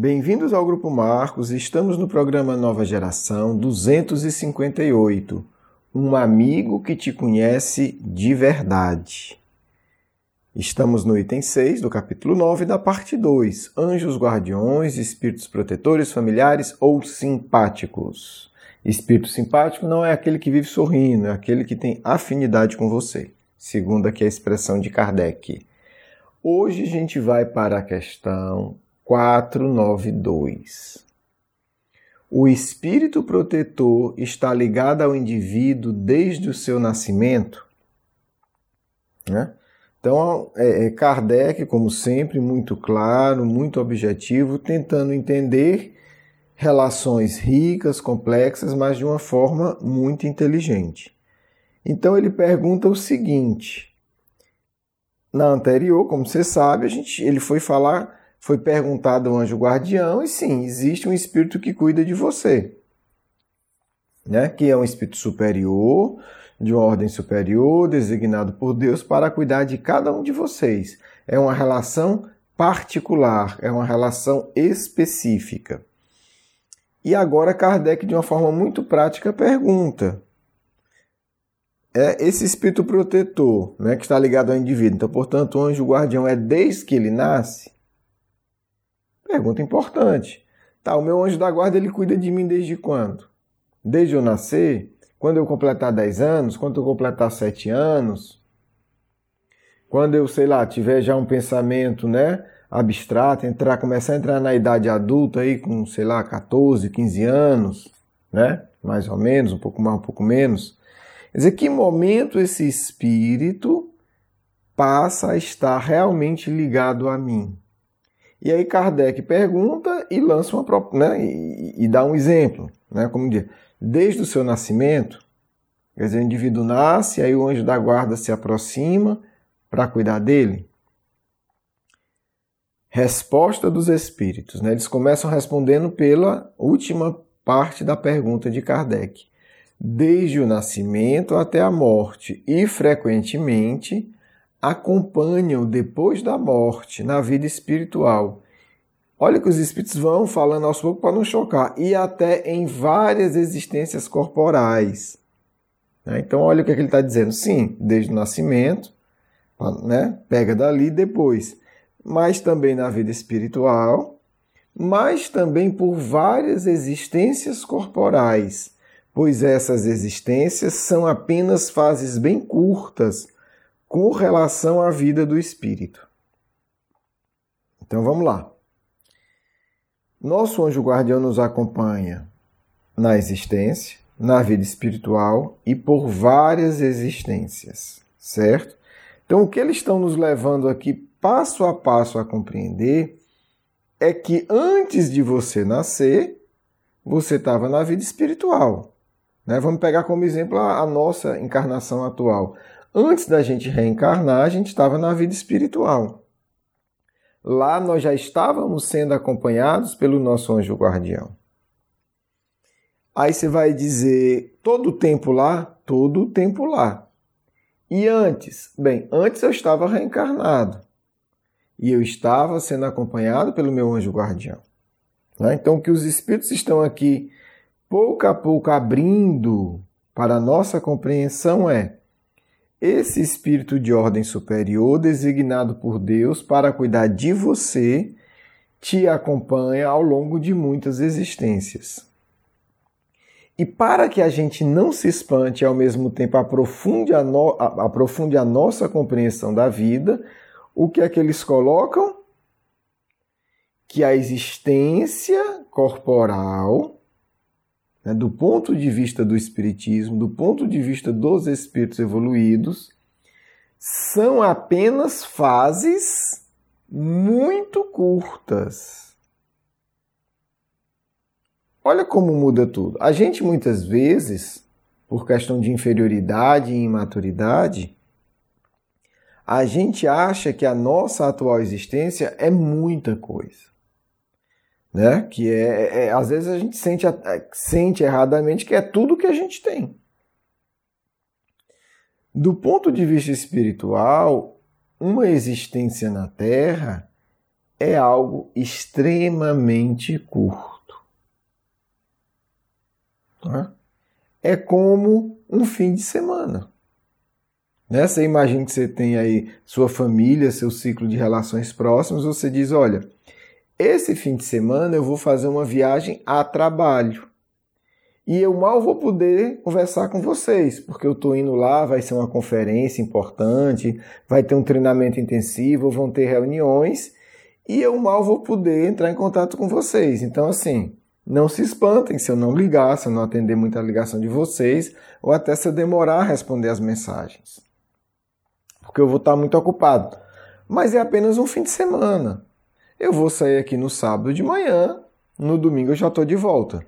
Bem-vindos ao Grupo Marcos, estamos no programa Nova Geração 258, um amigo que te conhece de verdade. Estamos no item 6 do capítulo 9 da parte 2, Anjos Guardiões, Espíritos Protetores, Familiares ou Simpáticos. Espírito simpático não é aquele que vive sorrindo, é aquele que tem afinidade com você, segundo aqui a expressão de Kardec. Hoje a gente vai para a questão 492. O espírito protetor está ligado ao indivíduo desde o seu nascimento? Né? Então, Kardec, como sempre, muito claro, muito objetivo, tentando entender relações ricas, complexas, mas de uma forma muito inteligente. Então, ele pergunta o seguinte. Na anterior, como você sabe, ele foi perguntado ao anjo guardião, e sim, existe um espírito que cuida de você, né? Que é um espírito superior, de uma ordem superior, designado por Deus para cuidar de cada um de vocês. É uma relação particular, é uma relação específica. E agora Kardec, de uma forma muito prática, pergunta: esse espírito protetor, né, que está ligado ao indivíduo, então, portanto, o anjo guardião é desde que ele nasce? Pergunta importante. Tá, o meu anjo da guarda, ele cuida de mim desde quando? Desde eu nascer? Quando eu completar 10 anos? Quando eu completar 7 anos? Quando eu, tiver já um pensamento, né, abstrato, começar a entrar na idade adulta aí com, 14, 15 anos, né? Mais ou menos, um pouco mais, um pouco menos. Quer dizer, que momento esse espírito passa a estar realmente ligado a mim? E aí Kardec pergunta e lança e dá um exemplo, né? Como diz, desde o seu nascimento, quer dizer, o indivíduo nasce, aí o anjo da guarda se aproxima para cuidar dele. Resposta dos espíritos, né? Eles começam respondendo pela última parte da pergunta de Kardec. Desde o nascimento até a morte e, frequentemente, acompanham depois da morte, na vida espiritual. Olha que os espíritos vão falando aos poucos para não chocar. E até em várias existências corporais. Então, olha o que ele está dizendo. Sim, desde o nascimento, né? Pega dali depois. Mas também na vida espiritual, mas também por várias existências corporais, pois essas existências são apenas fases bem curtas com relação à vida do espírito. Então vamos lá. Nosso anjo guardião nos acompanha na existência, na vida espiritual e por várias existências, certo? Então o que eles estão nos levando aqui passo a passo a compreender é que antes de você nascer, você estava na vida espiritual. Né? Vamos pegar como exemplo a nossa encarnação atual. Antes da gente reencarnar, a gente estava na vida espiritual. Lá nós já estávamos sendo acompanhados pelo nosso anjo guardião. Aí você vai dizer, todo o tempo lá? Todo o tempo lá. E antes? Bem, antes eu estava reencarnado. E eu estava sendo acompanhado pelo meu anjo guardião. Então, o que os espíritos estão aqui, pouco a pouco, abrindo para a nossa compreensão é esse espírito de ordem superior, designado por Deus para cuidar de você, te acompanha ao longo de muitas existências. E para que a gente não se espante e ao mesmo tempo aprofunde a nossa compreensão da vida, o que é que eles colocam? Que a existência corporal, né, do ponto de vista do espiritismo, do ponto de vista dos espíritos evoluídos, são apenas fases muito curtas. Olha como muda tudo. A gente muitas vezes, por questão de inferioridade e imaturidade, a gente acha que a nossa atual existência é muita coisa. Né? Que às vezes a gente sente erradamente que é tudo que a gente tem. Do ponto de vista espiritual, uma existência na Terra é algo extremamente curto. É como um fim de semana. Você imagina que você tem aí sua família, seu ciclo de relações próximas, você diz, olha, esse fim de semana eu vou fazer uma viagem a trabalho. E eu mal vou poder conversar com vocês, porque eu estou indo lá, vai ser uma conferência importante, vai ter um treinamento intensivo, vão ter reuniões, e eu mal vou poder entrar em contato com vocês. Então, assim, não se espantem se eu não ligar, se eu não atender muita ligação de vocês, ou até se eu demorar a responder as mensagens. Porque eu vou estar muito ocupado. Mas é apenas um fim de semana. Eu vou sair aqui no sábado de manhã, no domingo eu já estou de volta.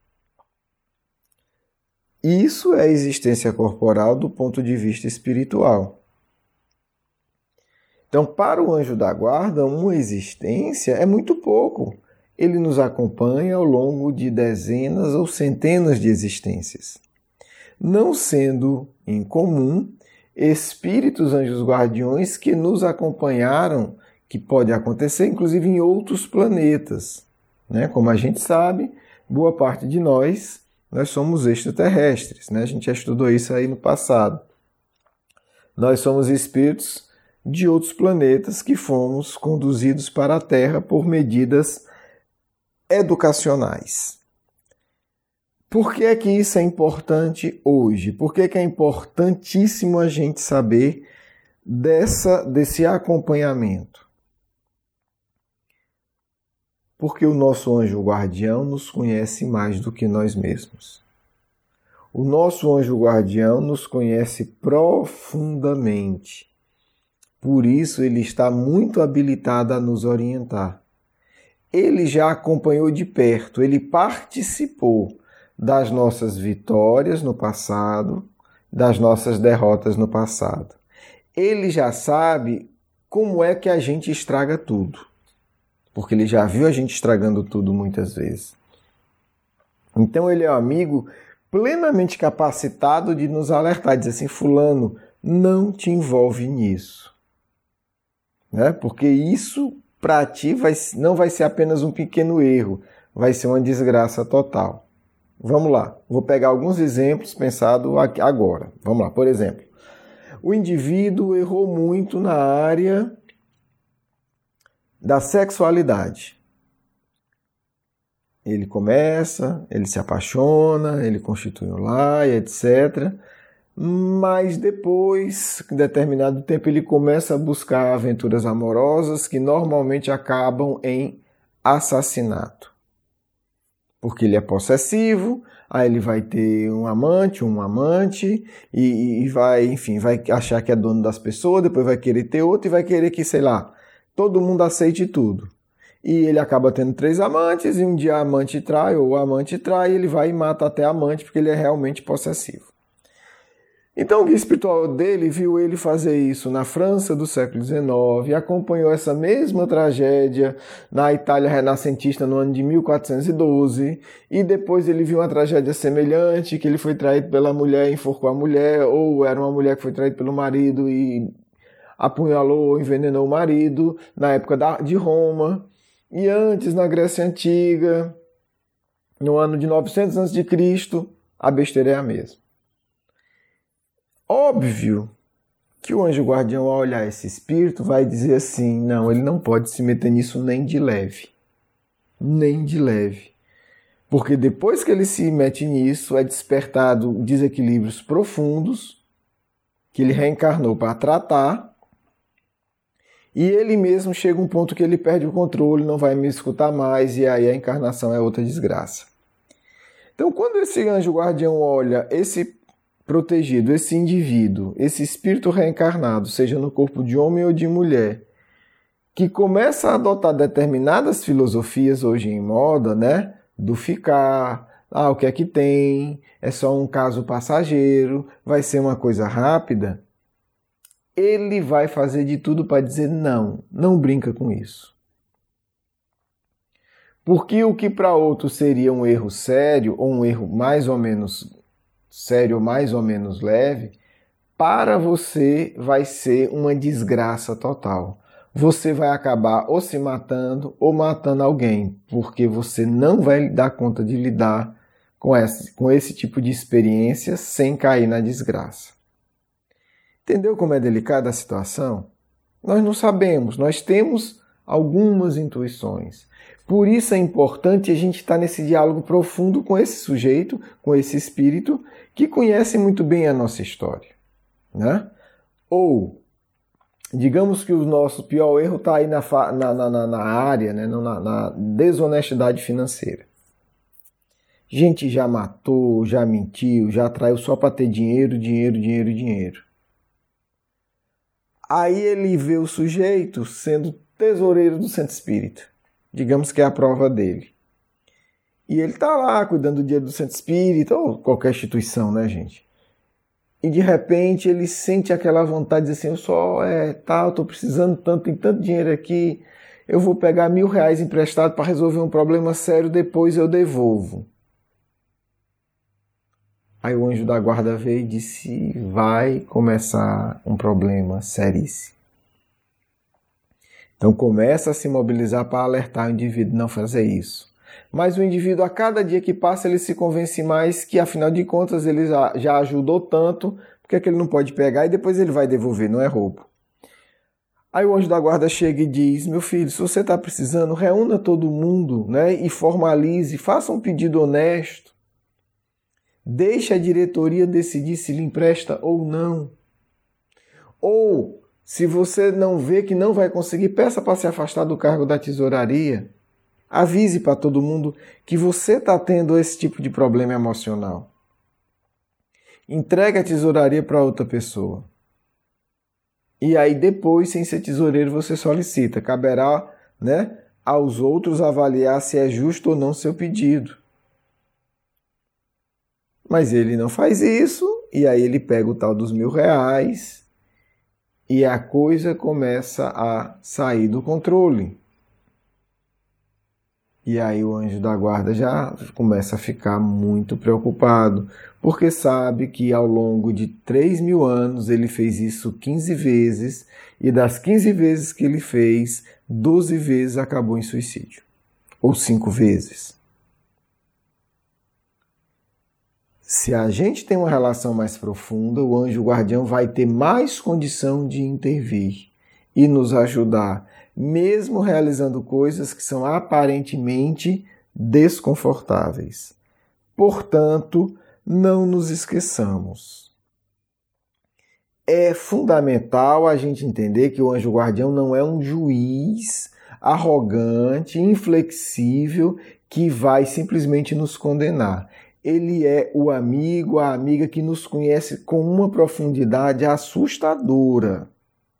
Isso é existência corporal do ponto de vista espiritual. Então, para o anjo da guarda, uma existência é muito pouco. Ele nos acompanha ao longo de dezenas ou centenas de existências. Não sendo incomum espíritos anjos guardiões que nos acompanharam, que pode acontecer inclusive em outros planetas. Como a gente sabe, boa parte de nós somos extraterrestres. A gente já estudou isso aí no passado. Nós somos espíritos de outros planetas que fomos conduzidos para a Terra por medidas educacionais. Por que é que isso é importante hoje? Por que é importantíssimo a gente saber desse acompanhamento? Porque o nosso anjo guardião nos conhece mais do que nós mesmos. O nosso anjo guardião nos conhece profundamente. Por isso ele está muito habilitado a nos orientar. Ele já acompanhou de perto, ele participou das nossas vitórias no passado, das nossas derrotas no passado. Ele já sabe como é que a gente estraga tudo, porque ele já viu a gente estragando tudo muitas vezes. Então ele é um amigo plenamente capacitado de nos alertar, dizer assim, fulano, não te envolve nisso. Porque isso para ti não vai ser apenas um pequeno erro, vai ser uma desgraça total. Vamos lá, vou pegar alguns exemplos pensados agora. Vamos lá, por exemplo, o indivíduo errou muito na área da sexualidade. Ele começa, ele se apaixona, ele constitui um lar, etc. Mas depois, em determinado tempo, ele começa a buscar aventuras amorosas que normalmente acabam em assassinato. Porque ele é possessivo, aí ele vai ter um amante e vai achar que é dono das pessoas, depois vai querer ter outro e vai querer que, todo mundo aceite tudo. E ele acaba tendo 3 amantes e um dia a amante trai ou o amante trai e ele vai e mata até a amante porque ele é realmente possessivo. Então o guia espiritual dele viu ele fazer isso na França do século XIX, acompanhou essa mesma tragédia na Itália renascentista no ano de 1412, e depois ele viu uma tragédia semelhante, que ele foi traído pela mulher, enforcou a mulher, ou era uma mulher que foi traída pelo marido e apunhalou ou envenenou o marido, na época de Roma, e antes na Grécia Antiga, no ano de 900 a.C., a besteira é a mesma. Óbvio que o anjo guardião, ao olhar esse espírito, vai dizer assim, não, ele não pode se meter nisso nem de leve. Nem de leve. Porque depois que ele se mete nisso, é despertado desequilíbrios profundos, que ele reencarnou para tratar, e ele mesmo chega a um ponto que ele perde o controle, não vai me escutar mais, e aí a encarnação é outra desgraça. Então, quando esse anjo guardião olha esse protegido, esse indivíduo, esse espírito reencarnado, seja no corpo de homem ou de mulher, que começa a adotar determinadas filosofias hoje em moda, do ficar, o que é que tem, é só um caso passageiro, vai ser uma coisa rápida, ele vai fazer de tudo para dizer não brinca com isso. Porque o que para outros seria um erro sério, ou um erro mais ou menos sério ou mais ou menos leve, para você vai ser uma desgraça total. você vai acabar ou se matando ou matando alguém, porque você não vai dar conta de lidar com esse tipo de experiência sem cair na desgraça. Entendeu como é delicada a situação? Nós não sabemos, nós temos algumas intuições. Por isso é importante a gente estar nesse diálogo profundo com esse sujeito, com esse espírito, que conhece muito bem a nossa história, né? Ou, digamos que o nosso pior erro está aí na área, né? na desonestidade financeira. Gente já matou, já mentiu, já traiu só para ter dinheiro. Aí ele vê o sujeito sendo tesoureiro do centro espírita. Digamos que é a prova dele. E ele está lá cuidando do dinheiro do centro espírita, ou qualquer instituição, né, gente? E de repente ele sente aquela vontade de dizer assim, eu estou precisando tanto, tem tanto dinheiro aqui, eu vou pegar R$1.000 emprestado para resolver um problema sério, depois eu devolvo. Aí o anjo da guarda veio e disse, vai começar um problema seríssimo. Então começa a se mobilizar para alertar o indivíduo não fazer isso. Mas o indivíduo, a cada dia que passa, ele se convence mais que, afinal de contas, ele já ajudou tanto, porque é que ele não pode pegar e depois ele vai devolver, não é roubo. Aí o anjo da guarda chega e diz, meu filho, se você está precisando, reúna todo mundo, né, e formalize, faça um pedido honesto. Deixe a diretoria decidir se lhe empresta ou não. Ou, se você não vê que não vai conseguir, peça para se afastar do cargo da tesouraria. Avise para todo mundo que você está tendo esse tipo de problema emocional. Entregue a tesouraria para outra pessoa. E aí depois, sem ser tesoureiro, você solicita. Caberá, né, aos outros avaliar se é justo ou não seu pedido. Mas ele não faz isso, e aí ele pega o tal dos R$1.000 e a coisa começa a sair do controle. E aí o anjo da guarda já começa a ficar muito preocupado, porque sabe que ao longo de 3.000 anos ele fez isso 15 vezes, e das 15 vezes que ele fez, 12 vezes acabou em suicídio. Ou 5 vezes. Se a gente tem uma relação mais profunda, o anjo guardião vai ter mais condição de intervir e nos ajudar, mesmo realizando coisas que são aparentemente desconfortáveis. Portanto, não nos esqueçamos. É fundamental a gente entender que o anjo guardião não é um juiz arrogante, inflexível, que vai simplesmente nos condenar. Ele é o amigo, a amiga que nos conhece com uma profundidade assustadora.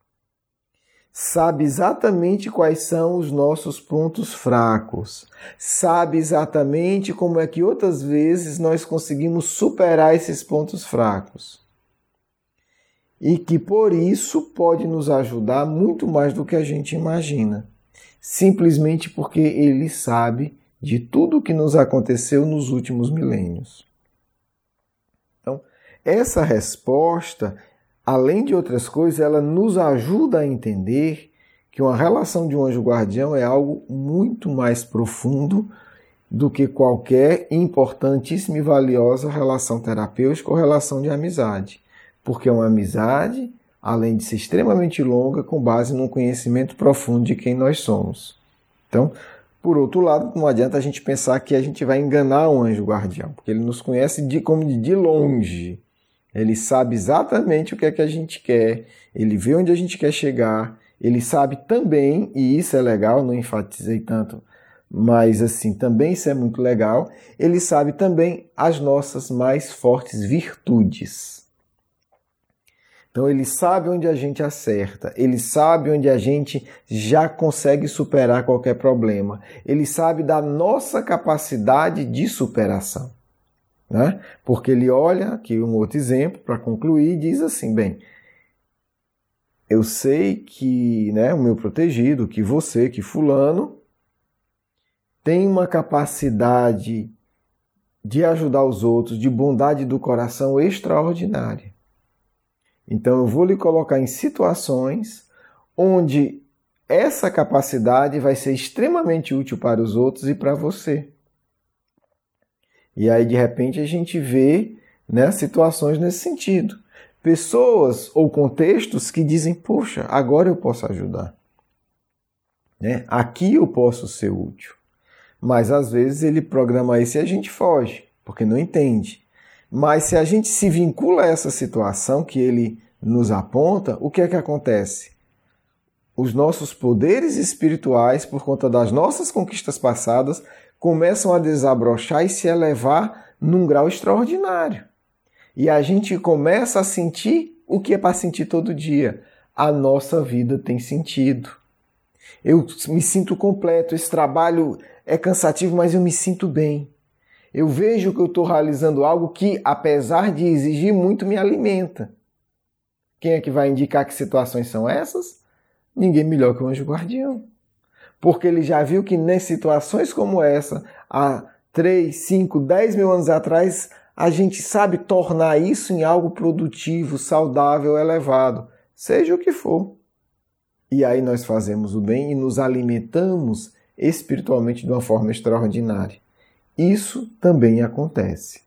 Sabe exatamente quais são os nossos pontos fracos. Sabe exatamente como é que outras vezes nós conseguimos superar esses pontos fracos. E que por isso pode nos ajudar muito mais do que a gente imagina. Simplesmente porque ele sabe de tudo o que nos aconteceu nos últimos milênios. Então, essa resposta, além de outras coisas, ela nos ajuda a entender que uma relação de um anjo guardião é algo muito mais profundo do que qualquer importantíssima e valiosa relação terapêutica ou relação de amizade. Porque é uma amizade, além de ser extremamente longa, com base num conhecimento profundo de quem nós somos. Então, por outro lado, não adianta a gente pensar que a gente vai enganar um anjo guardião, porque ele nos conhece como de longe. Ele sabe exatamente o que é que a gente quer, ele vê onde a gente quer chegar, ele sabe também, e isso é legal, não enfatizei tanto, mas assim, também isso é muito legal, ele sabe também as nossas mais fortes virtudes. Então ele sabe onde a gente acerta, ele sabe onde a gente já consegue superar qualquer problema, ele sabe da nossa capacidade de superação, né? Porque ele olha, aqui um outro exemplo para concluir, e diz assim, bem, eu sei que, né, o meu protegido, que você, que fulano, tem uma capacidade de ajudar os outros, de bondade do coração extraordinária. Então eu vou lhe colocar em situações onde essa capacidade vai ser extremamente útil para os outros e para você. E aí, de repente, a gente vê, né, situações nesse sentido. Pessoas ou contextos que dizem, poxa, agora eu posso ajudar. Né? Aqui eu posso ser útil. Mas, às vezes, ele programa isso e a gente foge, porque não entende. Mas, se a gente se vincula a essa situação que ele nos aponta, o que é que acontece? Os nossos poderes espirituais, por conta das nossas conquistas passadas, começam a desabrochar e se elevar num grau extraordinário. E a gente começa a sentir o que é para sentir todo dia. A nossa vida tem sentido. Eu me sinto completo, esse trabalho é cansativo, mas eu me sinto bem. Eu vejo que eu estou realizando algo que, apesar de exigir muito, me alimenta. Quem é que vai indicar que situações são essas? Ninguém melhor que o anjo guardião. Porque ele já viu que nas situações como essa, há 3, 5, 10 mil anos atrás, a gente sabe tornar isso em algo produtivo, saudável, elevado, seja o que for. E aí nós fazemos o bem e nos alimentamos espiritualmente de uma forma extraordinária. Isso também acontece.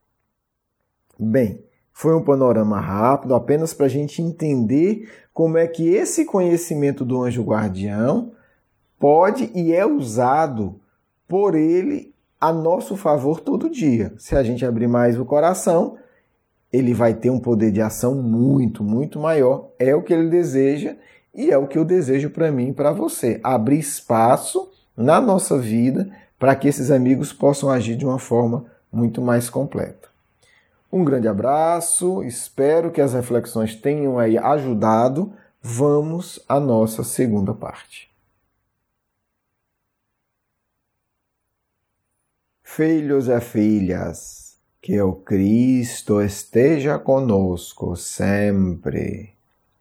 Bem, foi um panorama rápido, apenas para a gente entender como é que esse conhecimento do anjo guardião pode e é usado por ele a nosso favor todo dia. Se a gente abrir mais o coração, ele vai ter um poder de ação muito, muito maior. É o que ele deseja e é o que eu desejo para mim e para você. Abrir espaço na nossa vida para que esses amigos possam agir de uma forma muito mais completa. Um grande abraço, espero que as reflexões tenham aí ajudado. Vamos à nossa segunda parte. Filhos e filhas, que o Cristo esteja conosco sempre.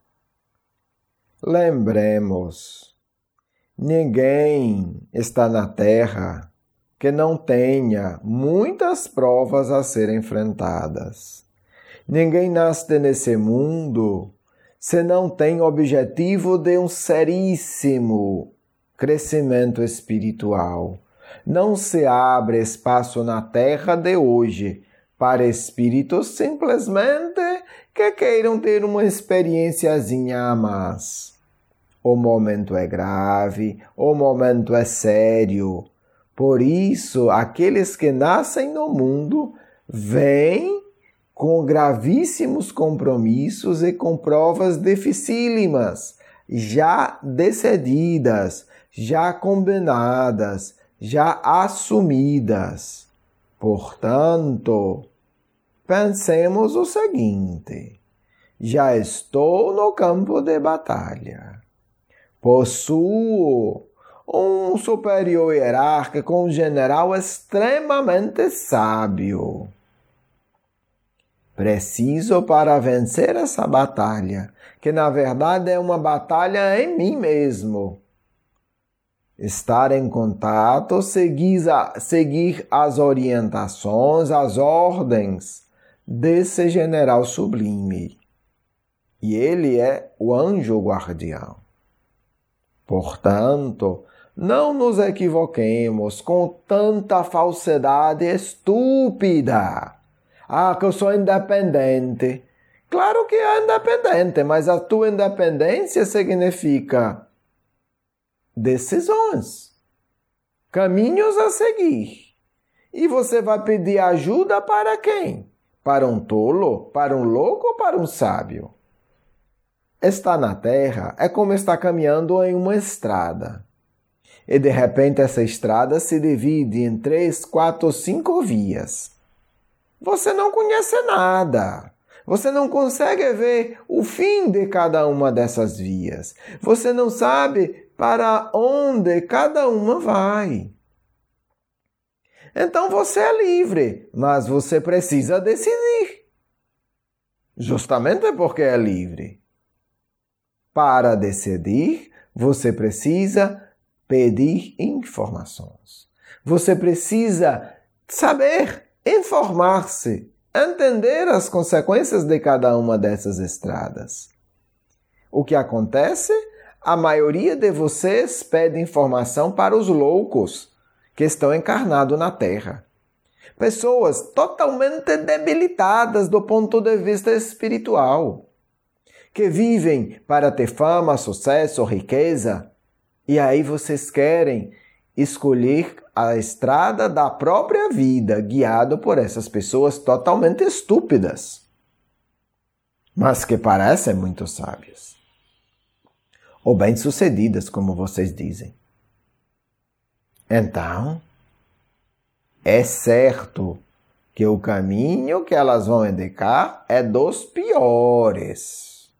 Lembremos, ninguém está na Terra que não tenha muitas provas a serem enfrentadas. Ninguém nasce nesse mundo se não tem objetivo de um seríssimo crescimento espiritual. Não se abre espaço na Terra de hoje para espíritos simplesmente que queiram ter uma experiênciazinha a mais. O momento é grave, o momento é sério. Por isso, aqueles que nascem no mundo vêm com gravíssimos compromissos e com provas dificílimas, já decididas, já combinadas, já assumidas. Portanto, pensemos o seguinte: já estou no campo de batalha. Possuo um superior hierárquico, um general extremamente sábio. Preciso para vencer essa batalha, que na verdade é uma batalha em mim mesmo. Estar em contato, seguir as orientações, as ordens desse general sublime. E ele é o anjo guardião. Portanto, não nos equivoquemos com tanta falsidade estúpida. Ah, que eu sou independente. Claro que é independente, mas a tua independência significa decisões, caminhos a seguir. E você vai pedir ajuda para quem? Para um tolo? Para um louco ou para um sábio? Estar na Terra é como estar caminhando em uma estrada. E de repente essa estrada se divide em 3, 4 ou 5 vias. Você não conhece nada. Você não consegue ver o fim de cada uma dessas vias. Você não sabe para onde cada uma vai. Então você é livre, mas você precisa decidir. Justamente porque é livre. Para decidir, você precisa pedir informações. Você precisa saber, informar-se, entender as consequências de cada uma dessas estradas. O que acontece? a maioria de vocês pede informação para os loucos que estão encarnados na Terra. Pessoas totalmente debilitadas do ponto de vista espiritual, que vivem para ter fama, sucesso, riqueza, e aí vocês querem escolher a estrada da própria vida, guiado por essas pessoas totalmente estúpidas, mas que parecem muito sábias, ou bem-sucedidas, como vocês dizem. Então, é certo que o caminho que elas vão indicar é dos piores.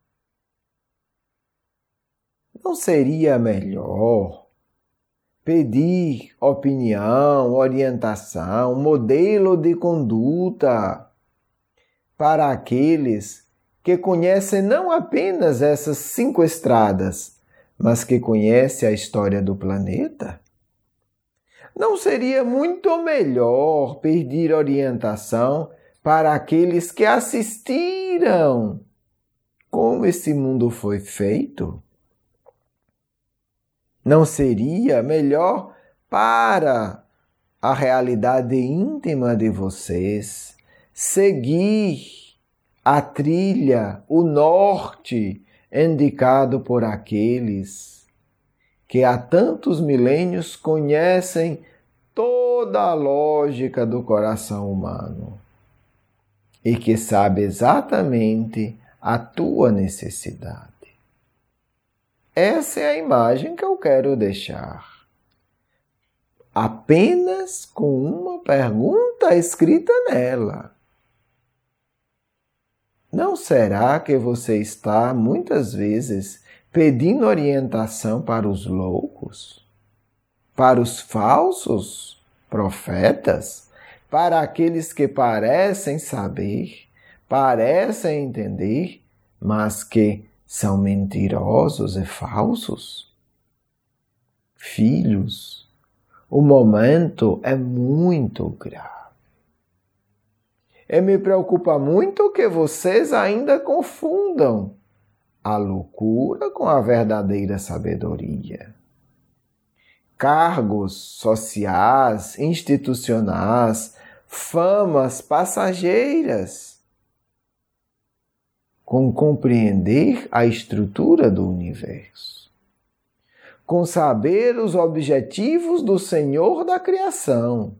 Não seria melhor pedir opinião, orientação, modelo de conduta para aqueles que conhecem não apenas essas 5 estradas, mas que conhecem a história do planeta? Não seria muito melhor pedir orientação para aqueles que assistiram como esse mundo foi feito? Não seria melhor para a realidade íntima de vocês seguir a trilha, o norte indicado por aqueles que há tantos milênios conhecem toda a lógica do coração humano e que sabe exatamente a tua necessidade? Essa é a imagem que eu quero deixar. Apenas com uma pergunta escrita nela. Não será que você está, muitas vezes, pedindo orientação para os loucos? Para os falsos profetas? Para aqueles que parecem saber, parecem entender, mas que são mentirosos e falsos? Filhos, o momento é muito grave. E me preocupa muito que vocês ainda confundam a loucura com a verdadeira sabedoria. Cargos sociais, institucionais, famas passageiras, com compreender a estrutura do universo, com saber os objetivos do Senhor da criação.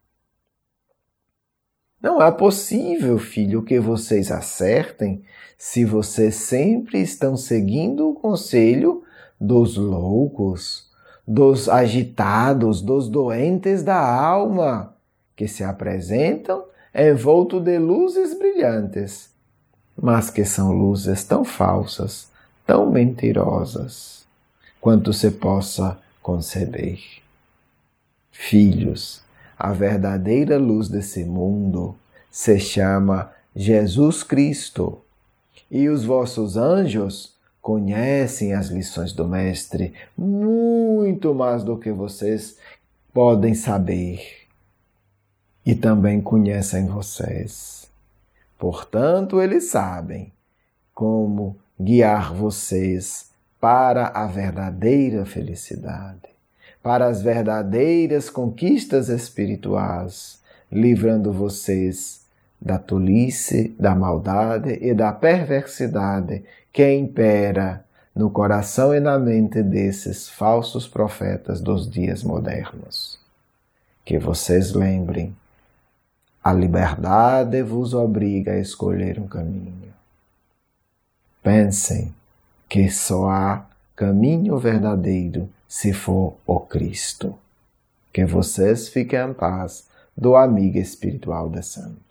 Não é possível, filho, que vocês acertem se vocês sempre estão seguindo o conselho dos loucos, dos agitados, dos doentes da alma, que se apresentam envolto de luzes brilhantes, mas que são luzes tão falsas, tão mentirosas, quanto se possa conceber. Filhos, a verdadeira luz desse mundo se chama Jesus Cristo, e os vossos anjos conhecem as lições do Mestre muito mais do que vocês podem saber, e também conhecem vocês. Portanto, eles sabem como guiar vocês para a verdadeira felicidade, para as verdadeiras conquistas espirituais, livrando vocês da tolice, da maldade e da perversidade que impera no coração e na mente desses falsos profetas dos dias modernos. Que vocês lembrem, a liberdade vos obriga a escolher um caminho. Pensem que só há caminho verdadeiro se for o Cristo. Que vocês fiquem em paz do amigo espiritual de sempre.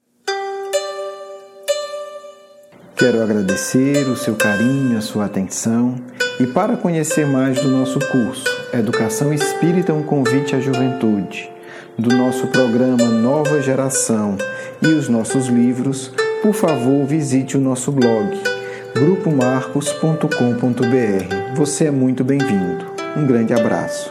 Quero agradecer o seu carinho, a sua atenção, e para conhecer mais do nosso curso Educação Espírita, um convite à juventude, do nosso programa Nova Geração e os nossos livros, por favor, visite o nosso blog grupomarcos.com.br. Você é muito bem-vindo. Um grande abraço.